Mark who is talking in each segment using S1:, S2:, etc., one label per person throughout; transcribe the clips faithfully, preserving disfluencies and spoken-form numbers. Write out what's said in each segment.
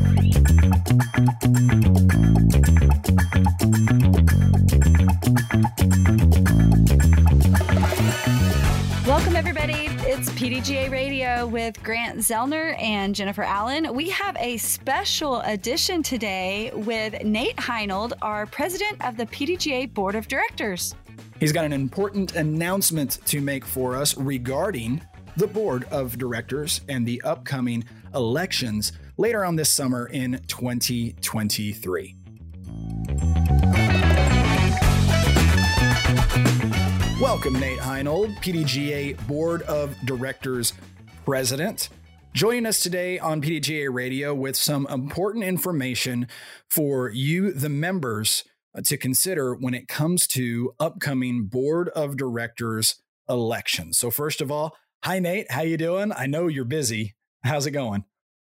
S1: Welcome, everybody. It's P D G A Radio with Grant Zellner and Jennifer Allen. We have a special edition today with Nate Heinold, our president of the P D G A Board of Directors.
S2: He's got an important announcement to make for us regarding the Board of Directors and the upcoming elections later on this summer in twenty twenty-three. Welcome, Nate Heinold, P D G A Board of Directors President, joining us today on P D G A Radio with some important information for you, the members, to consider when it comes to upcoming Board of Directors elections. So first of all, hi, Nate. How you doing? I know you're busy. How's it going?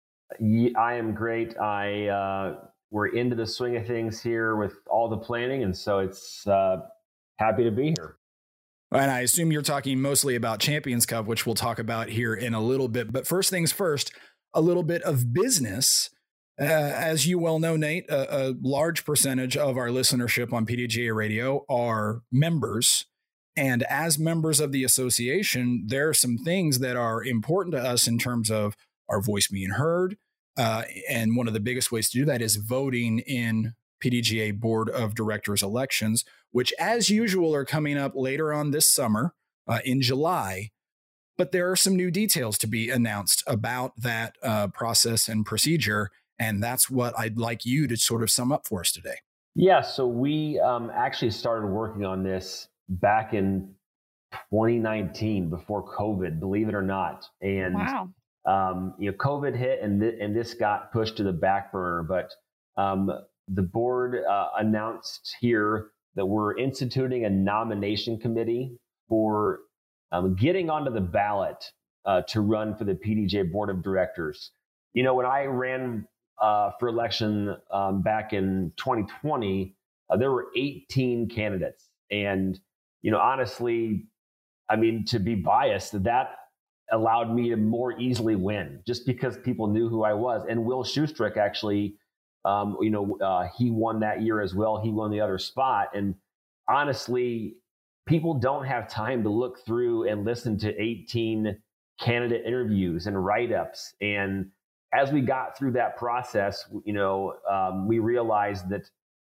S3: I am great. I uh, we're into the swing of things here with all the planning, and so it's uh, happy to be here.
S2: And I assume you're talking mostly about Champions Cup, which we'll talk about here in a little bit. But first things first, a little bit of business. Uh, as you well know, Nate, a, a large percentage of our listenership on P D G A Radio are members. And as members of the association, there are some things that are important to us in terms of our voice being heard. Uh, and one of the biggest ways to do that is voting in P D G A Board of Directors elections, which as usual are coming up later on this summer uh, in July. But there are some new details to be announced about that uh, process and procedure. And that's what I'd like you to sort of sum up for us today.
S3: Yeah, so we um, actually started working on this back in twenty nineteen before COVID, believe it or not. And
S1: wow.
S3: um, you know, COVID hit and, th- and this got pushed to the back burner. But um, the board uh, announced here that we're instituting a nomination committee for um, getting onto the ballot uh, to run for the P D G A Board of Directors. You know, when I ran uh, for election um, back in twenty twenty, uh, there were eighteen candidates. And, you know, honestly, I mean, to be biased, that allowed me to more easily win just because people knew who I was. And Will Schustrick actually Um, you know, uh, he won that year as well. He won the other spot. And honestly, people don't have time to look through and listen to eighteen candidate interviews and write-ups. And as we got through that process, you know, um, we realized that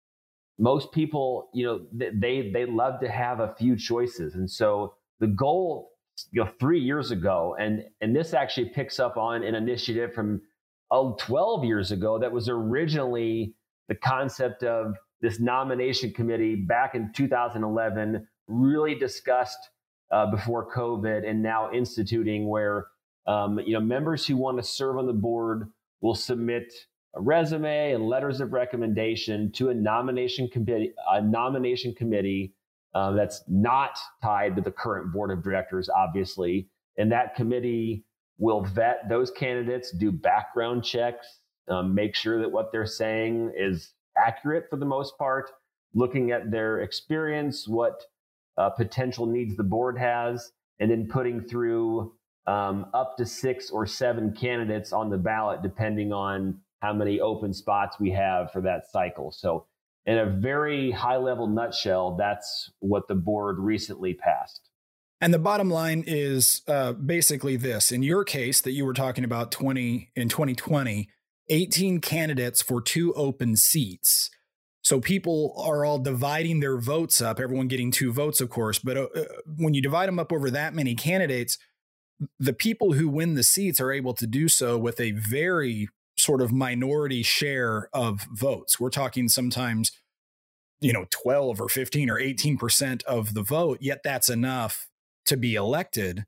S3: most people, you know, they they love to have a few choices. And so the goal, you know, three years ago, and and this actually picks up on an initiative from Oh, twelve years ago, that was originally the concept of this nomination committee back in two thousand eleven, really discussed uh, before COVID and now instituting where, um, you know, members who want to serve on the board will submit a resume and letters of recommendation to a nomination committee, a nomination committee uh, that's not tied to the current board of directors, obviously. And that committee will vet those candidates, do background checks, um, make sure that what they're saying is accurate for the most part, looking at their experience, what uh, potential needs the board has, and then putting through um, up to six or seven candidates on the ballot, depending on how many open spots we have for that cycle. So in a very high level nutshell, that's what the board recently passed.
S2: And the bottom line is uh, basically this. In your case that you were talking about twenty in twenty twenty, eighteen candidates for two open seats. So people are all dividing their votes up, everyone getting two votes, of course. But uh, when you divide them up over that many candidates, the people who win the seats are able to do so with a very sort of minority share of votes. We're talking sometimes, you know, twelve or fifteen or eighteen percent of the vote, yet that's enough to be elected.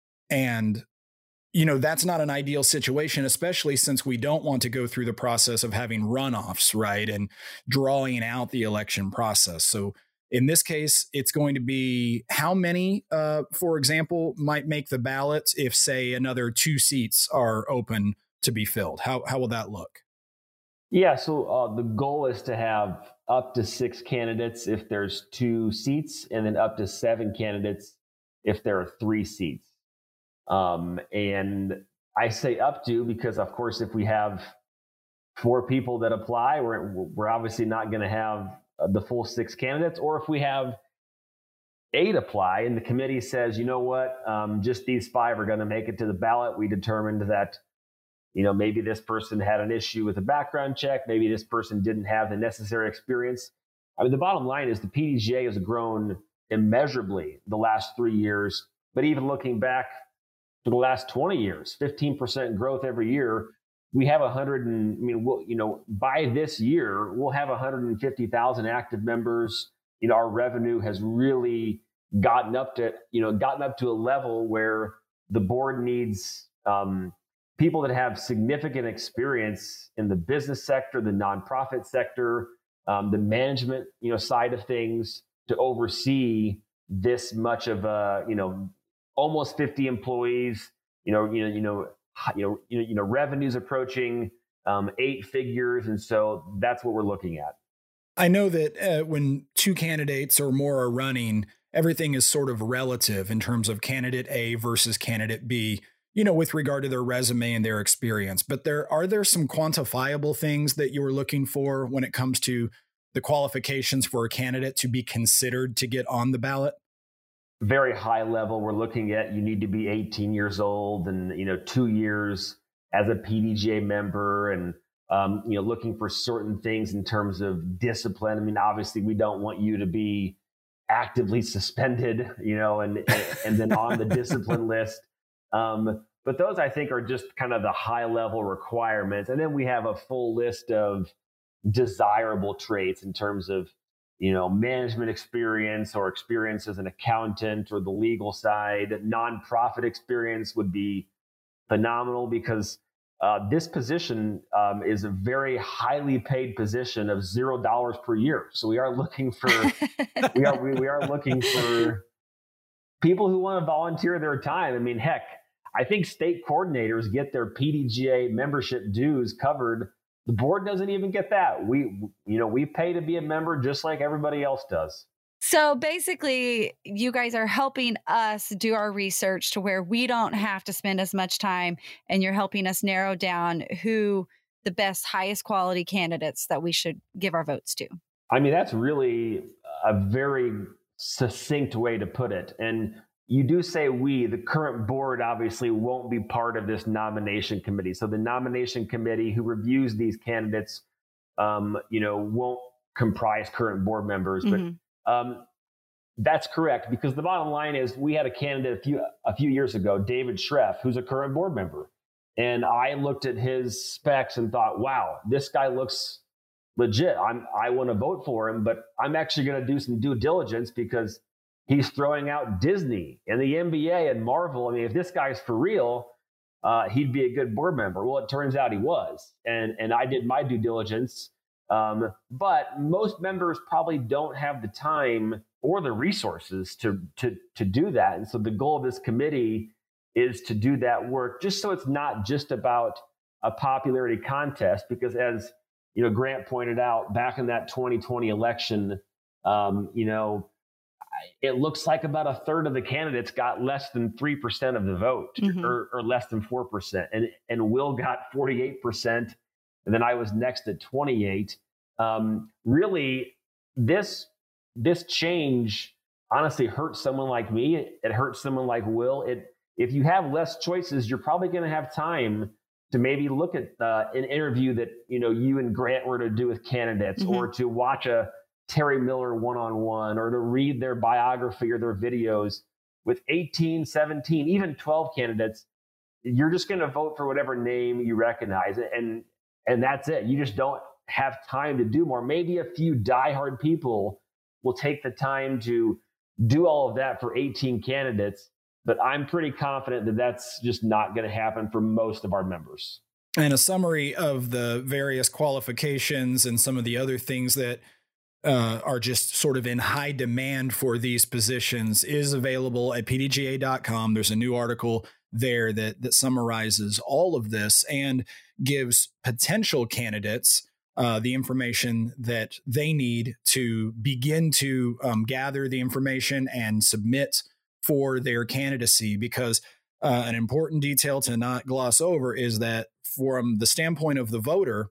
S2: And, you know, that's not an ideal situation, especially since we don't want to go through the process of having runoffs, right? And drawing out the election process. So in this case, it's going to be how many, uh, for example, might make the ballot if, say, another two seats are open to be filled? How, how will that look?
S3: Yeah, so uh, the goal is to have up to six candidates if there's two seats, and then up to seven candidates if there are three seats. Um, and I say up to because, of course, if we have four people that apply, we're, we're obviously not going to have the full six candidates. Or if we have eight apply and the committee says, you know what, um, just these five are going to make it to the ballot, we determined that, you know, maybe this person had an issue with a background check. Maybe this person didn't have the necessary experience. I mean, the bottom line is the P D G A has grown immeasurably the last three years. But even looking back to the last twenty years, fifteen percent growth every year. We have a hundred and I mean, we'll, you know, by this year, we'll have one hundred fifty thousand active members. You know, our revenue has really gotten up to, you know, gotten up to a level where the board needs um, people that have significant experience in the business sector, the nonprofit sector, um, the management, you know, side of things to oversee this much of a, you know, almost fifty employees, you know, you know, you know, you know, you know, you know revenues approaching um, eight figures. And so that's what we're looking at.
S2: I know that uh, when two candidates or more are running, everything is sort of relative in terms of candidate A versus candidate B, you know, with regard to their resume and their experience. But there are there some quantifiable things that you were looking for when it comes to the qualifications for a candidate to be considered to get on the ballot?
S3: Very high level. We're looking at you need to be eighteen years old and, you know, two years as a P D G A member and, um, you know, looking for certain things in terms of discipline. I mean, obviously, we don't want you to be actively suspended, you know, and, and then on the discipline list. Um, but those, I think, are just kind of the high level requirements. And then we have a full list of desirable traits in terms of, you know, management experience or experience as an accountant or the legal side. Nonprofit experience would be phenomenal because uh, this position um, is a very highly paid position of zero dollars per year. So we are looking for we are we, we are looking for people who want to volunteer their time. I mean, heck, I think state coordinators get their P D G A membership dues covered. The board doesn't even get that. We, you know, we pay to be a member just like everybody else does.
S1: So basically, you guys are helping us do our research to where we don't have to spend as much time, and you're helping us narrow down who the best, highest quality candidates that we should give our votes to.
S3: I mean, that's really a very succinct way to put it. And you do say we, the current board obviously won't be part of this nomination committee. So the nomination committee who reviews these candidates, um, you know, won't comprise current board members. Mm-hmm. But um, that's correct, because the bottom line is we had a candidate a few a few years ago, David Schreff, who's a current board member. And I looked at his specs and thought, wow, this guy looks legit. I'm, I want to vote for him, but I'm actually going to do some due diligence because he's throwing out Disney and the N B A and Marvel. I mean, if this guy's for real, uh, he'd be a good board member. Well, it turns out he was. And, and I did my due diligence. Um, but most members probably don't have the time or the resources to, to, to do that. And so the goal of this committee is to do that work, just so it's not just about a popularity contest. Because as you know, Grant pointed out back in that twenty twenty election, um, you know, it looks like about a third of the candidates got less than three percent of the vote, mm-hmm. or, or less than four percent. And, and Will got forty-eight percent. And then I was next at twenty-eight. Um, really, this, this change honestly hurts someone like me. It, it hurts someone like Will. It, if you have less choices, you're probably going to have time to maybe look at uh, an interview that, you know, you and Grant were to do with candidates, mm-hmm. or to watch a Terry Miller one-on-one, or to read their biography or their videos. With eighteen, seventeen, even twelve candidates, you're just going to vote for whatever name you recognize. And, and that's it. You just don't have time to do more. Maybe a few diehard people will take the time to do all of that for eighteen candidates. But I'm pretty confident that that's just not going to happen for most of our members.
S2: And a summary of the various qualifications and some of the other things that Uh, are just sort of in high demand for these positions is available at P D G A dot com. There's a new article there that that summarizes all of this and gives potential candidates uh, the information that they need to begin to um, gather the information and submit for their candidacy. Because uh, an important detail to not gloss over is that from the standpoint of the voter,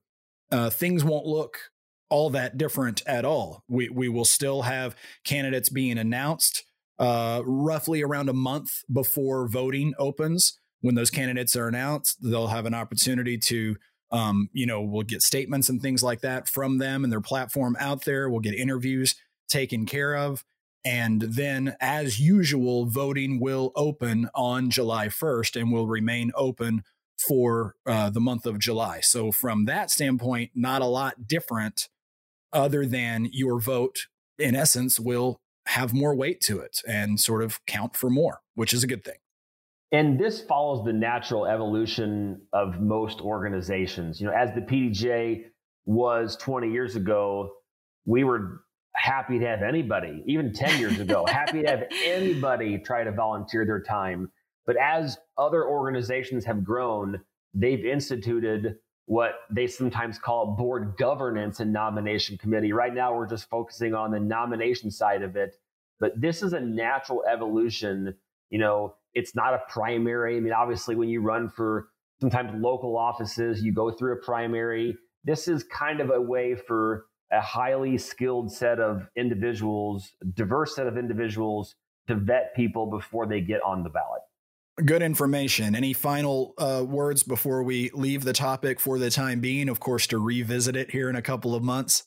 S2: uh, things won't look all that different at all. We we will still have candidates being announced uh, roughly around a month before voting opens. When those candidates are announced, they'll have an opportunity to, um, you know, we'll get statements and things like that from them and their platform out there. We'll get interviews taken care of. And then, as usual, voting will open on July first and will remain open for uh, the month of July. So from that standpoint, not a lot different other than your vote, in essence, will have more weight to it and sort of count for more, which is a good thing.
S3: And this follows the natural evolution of most organizations. You know, as the P D G A was twenty years ago, we were happy to have anybody, even ten years ago, happy to have anybody try to volunteer their time. But as other organizations have grown, they've instituted what they sometimes call board governance and nomination committee. Right now, we're just focusing on the nomination side of it. But this is a natural evolution. You know, it's not a primary. I mean, obviously, when you run for sometimes local offices, you go through a primary. This is kind of a way for a highly skilled set of individuals, diverse set of individuals, to vet people before they get on the ballot.
S2: Good information. Any final uh, words before we leave the topic for the time being? Of course, to revisit it here in a couple of months.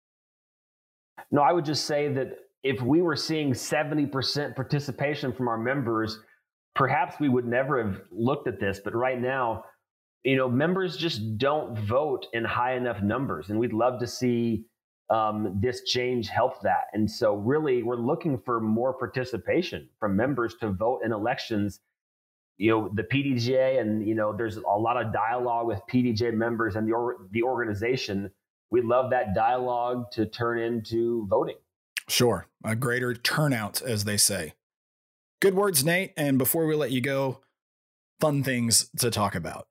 S3: No, I would just say that if we were seeing seventy percent participation from our members, perhaps we would never have looked at this. But right now, you know, members just don't vote in high enough numbers. And we'd love to see um, this change help that. And so really, we're looking for more participation from members to vote in elections. You know, the P D G A, and, you know, there's a lot of dialogue with P D G A members and the, or, the organization. We'd love that dialogue to turn into voting.
S2: Sure. A greater turnout, as they say. Good words, Nate. And before we let you go, fun things to talk about.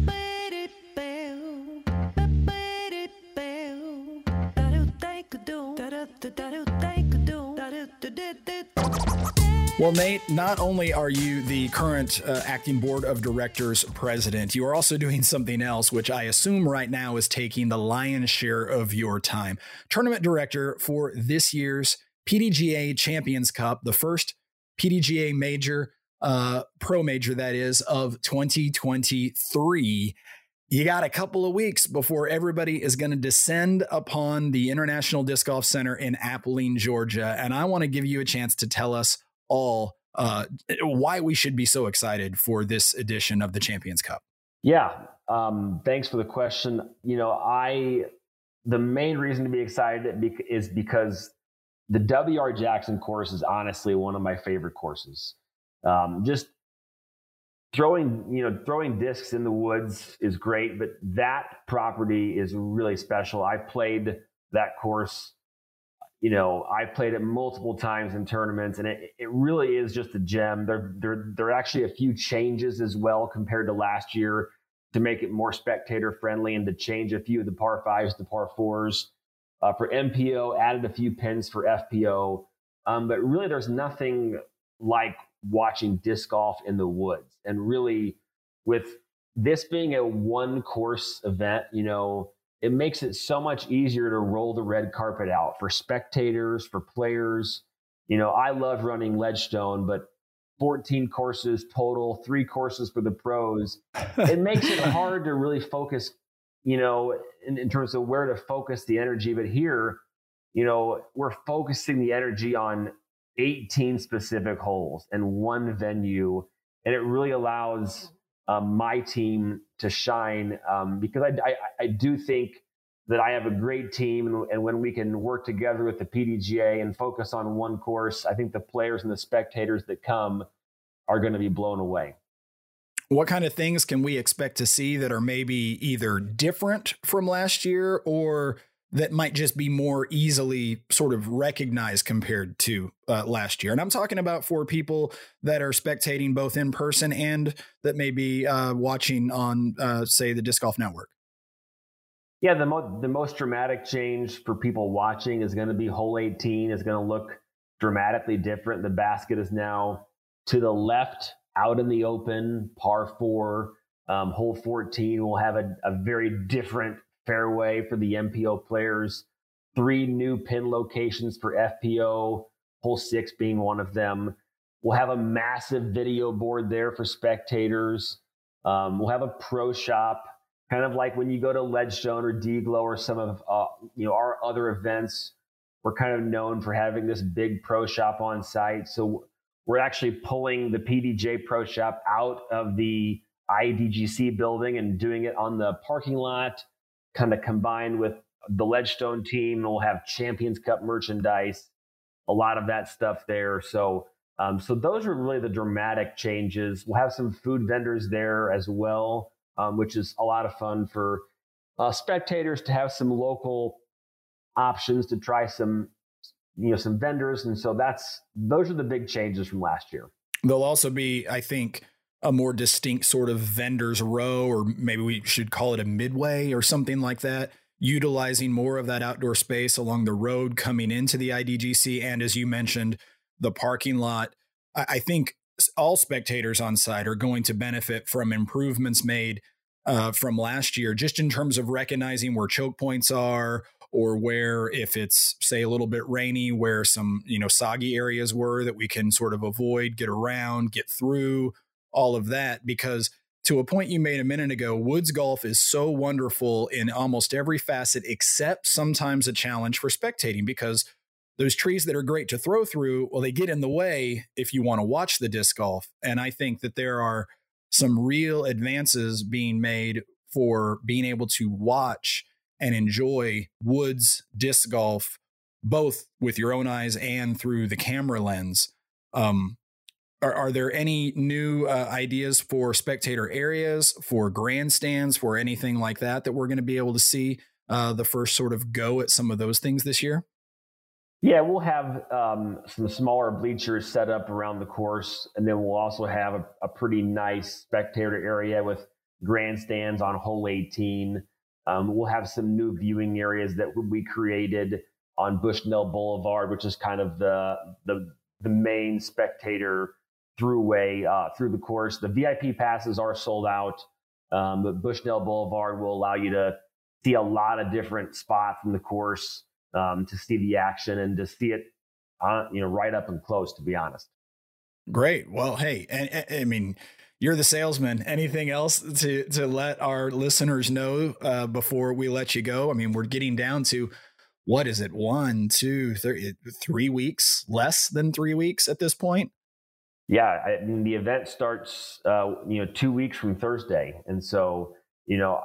S2: Well, Nate, not only are you the current uh, acting board of directors president, you are also doing something else, which I assume right now is taking the lion's share of your time. Tournament director for this year's P D G A Champions Cup, the first P D G A major, uh, pro major, that is, of twenty twenty-three. You got a couple of weeks before everybody is going to descend upon the International Disc Golf Center in Abilene, Georgia. And I want to give you a chance to tell us all uh, why we should be so excited for this edition of the Champions Cup.
S3: Yeah. Um, thanks for the question. You know, I, the main reason to be excited is because the W R Jackson course is honestly one of my favorite courses. Um, just throwing, you know, throwing discs in the woods is great, but that property is really special. I played that course. You know, I played it multiple times in tournaments, and it, it really is just a gem. There, there, there are actually a few changes as well compared to last year to make it more spectator friendly and to change a few of the par fives to par fours. Uh, for M P O, added a few pins for F P O. Um, but really, there's nothing like watching disc golf in the woods. And really, with this being a one course event, you know, it makes it so much easier to roll the red carpet out for spectators, for players. You know, I love running Ledgestone, but fourteen courses total, three courses for the pros. It makes it hard to really focus, you know, in, in terms of where to focus the energy. But here, you know, we're focusing the energy on eighteen specific holes and one venue. And it really allows um, my team to shine um, because I, I, I do think that I have a great team. And, and when we can work together with the P D G A and focus on one course, I think the players and the spectators that come are going to be blown away.
S2: What kind of things can we expect to see that are maybe either different from last year or that might just be more easily sort of recognized compared to uh, last year? And I'm talking about for people that are spectating both in person and that may be uh, watching on, uh, say, the Disc Golf Network.
S3: Yeah, the, mo- the most dramatic change for people watching is going to be hole eighteen is going to look dramatically different. The basket is now to the left, out in the open, par four. Um, hole fourteen will have a, a very different fairway for the M P O players, three new pin locations for F P O, hole six being one of them. We'll have a massive video board there for spectators. Um, we'll have a pro shop, kind of like when you go to Ledgestone or D-Glow or some of uh, you know our other events. We're kind of known for having this big pro shop on site. So we're actually pulling the P D G A Pro Shop out of the I D G C building and doing it on the parking lot, kind of combined with the Ledgestone team. We'll have Champions Cup merchandise, a lot of that stuff there. So, um, so those are really the dramatic changes. We'll have some food vendors there as well, um, which is a lot of fun for uh, spectators to have some local options to try some, you know, some vendors. And so that's, those are the big changes from last year.
S2: There'll also be, I think, a more distinct sort of vendors row, or maybe we should call it a midway or something like that, utilizing more of that outdoor space along the road coming into the I D G C. And as you mentioned, the parking lot. I think all spectators on site are going to benefit from improvements made uh, from last year, just in terms of recognizing where choke points are, or where, if it's, say, a little bit rainy, where some, you know, soggy areas were that we can sort of avoid, get around, get through, all of that. Because to a point you made a minute ago, woods golf is so wonderful in almost every facet, except sometimes a challenge for spectating, because those trees that are great to throw through, well, they get in the way if you want to watch the disc golf. And I think that there are some real advances being made for being able to watch and enjoy woods disc golf, both with your own eyes and through the camera lens. Um, are, are there any new uh, ideas for spectator areas, for grandstands, for anything like that, that we're going to be able to see uh, the first sort of go at some of those things this year?
S3: Yeah, we'll have um, some smaller bleachers set up around the course, and then we'll also have a, a pretty nice spectator area with grandstands on hole eighteen. Um, we'll have some new viewing areas that we created on Bushnell Boulevard, which is kind of the the, the main spectator throughway uh, through the course. The V I P passes are sold out, um, but Bushnell Boulevard will allow you to see a lot of different spots in the course, um, to see the action and to see it, uh, you know, right up and close, to be honest.
S2: Great. Well, hey, I, I mean, you're the salesman. Anything else to to let our listeners know uh, before we let you go? I mean, we're getting down to, what is it? One, two, three, three weeks, less than three weeks at this point.
S3: Yeah, I mean, the event starts, uh, you know, two weeks from Thursday, and so, you know,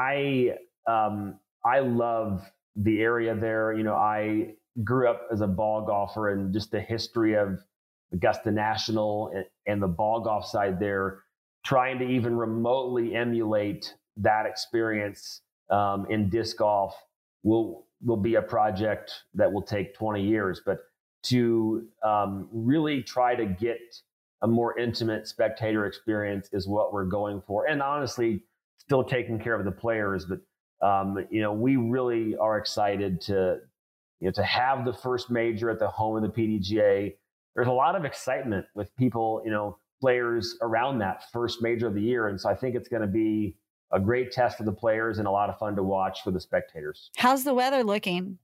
S3: I um, I love the area there. You know, I grew up as a ball golfer, and just the history of Augusta National and, and the ball golf side there, trying to even remotely emulate that experience um, in disc golf will will be a project that will take twenty years. But to um, really try to get a more intimate spectator experience is what we're going for. And honestly, still taking care of the players. But, um, you know, we really are excited to, you know, to have the first major at the home of the P D G A. There's a lot of excitement with people, you know, players around that first major of the year. And so I think it's going to be a great test for the players and a lot of fun to watch for the spectators.
S1: How's the weather looking?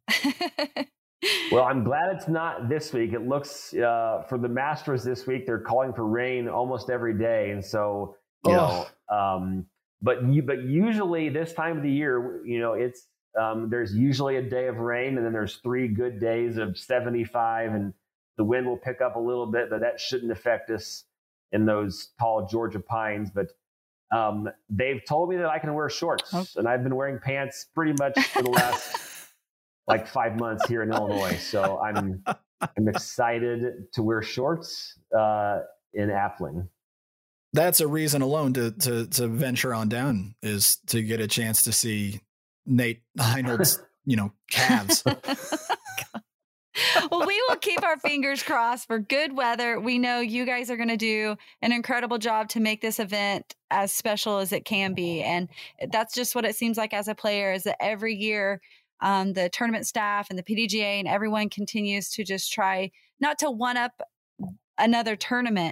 S3: Well, I'm glad it's not this week. It looks, uh, for the Masters this week, they're calling for rain almost every day. And so, you oh. know, um, but you, but usually this time of the year, you know, it's, um, there's usually a day of rain, and then there's three good days of seventy-five, and the wind will pick up a little bit, but that shouldn't affect us in those tall Georgia pines. But um, they've told me that I can wear shorts, oh. and I've been wearing pants pretty much for the last like five months here in Illinois. So I'm I'm excited to wear shorts uh, in Appling.
S2: That's a reason alone to to to venture on down, is to get a chance to see Nate Heinold's, you know, calves.
S1: Well, we will keep our fingers crossed for good weather. We know you guys are going to do an incredible job to make this event as special as it can be. And that's just what it seems like as a player, is that every year um, the tournament staff and the P D G A and everyone continues to just try not to one up another tournament,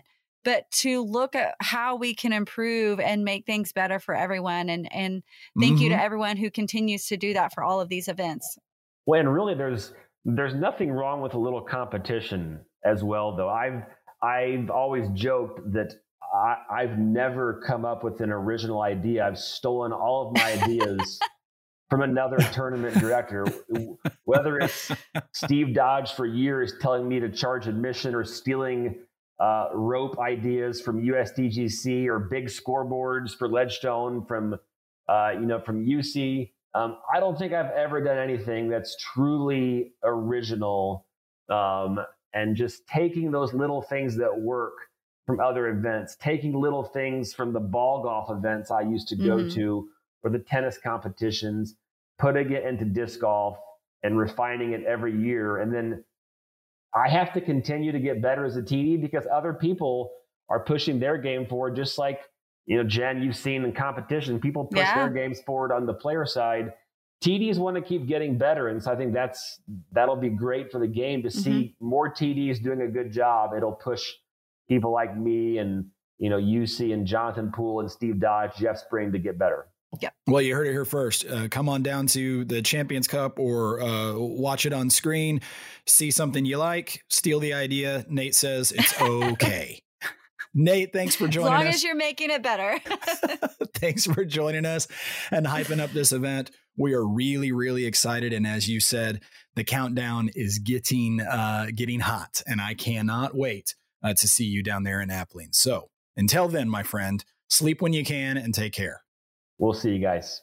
S1: but to look at how we can improve and make things better for everyone. And, and thank mm-hmm. you to everyone who continues to do that for all of these events.
S3: Well, and really there's, there's nothing wrong with a little competition as well, though. I've, I've always joked that I, I've never come up with an original idea. I've stolen all of my ideas from another tournament director, whether it's Steve Dodge for years telling me to charge admission, or stealing uh, rope ideas from U S D G C, or big scoreboards for Ledgestone from, uh, you know, from U C. Um, I don't think I've ever done anything that's truly original, um, and just taking those little things that work from other events, taking little things from the ball golf events I used to go mm-hmm. to, or the tennis competitions, putting it into disc golf and refining it every year. And then I have to continue to get better as a T D because other people are pushing their game forward. Just like, you know, Jen, you've seen in competition, people push yeah. their games forward on the player side. T Ds want to keep getting better. And so I think that's, that'll be great for the game to mm-hmm. see more T Ds doing a good job. It'll push people like me and, you know, U C and Jonathan Poole and Steve Dodge, Jeff Spring to get better.
S2: Yeah. Well, you heard it here first. Uh, come on down to the Champions Cup, or uh, watch it on screen, see something you like, steal the idea. Nate says it's okay. Nate, thanks for joining us.
S1: As long
S2: us.
S1: as you're making it better.
S2: Thanks for joining us and hyping up this event. We are really, really excited. And as you said, the countdown is getting uh, getting hot, and I cannot wait uh, to see you down there in Abilene. So until then, my friend, sleep when you can and take care.
S3: We'll see you guys.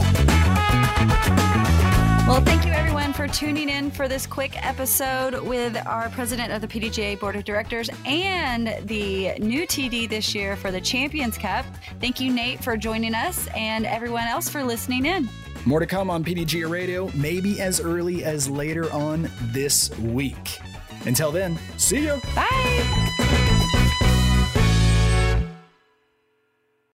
S1: Well, thank you everyone for tuning in for this quick episode with our president of the P D G A Board of Directors and the new T D this year for the Champions Cup. Thank you, Nate, for joining us, and everyone else for listening in.
S2: More to come on P D G A Radio, maybe as early as later on this week. Until then, see you.
S1: Bye.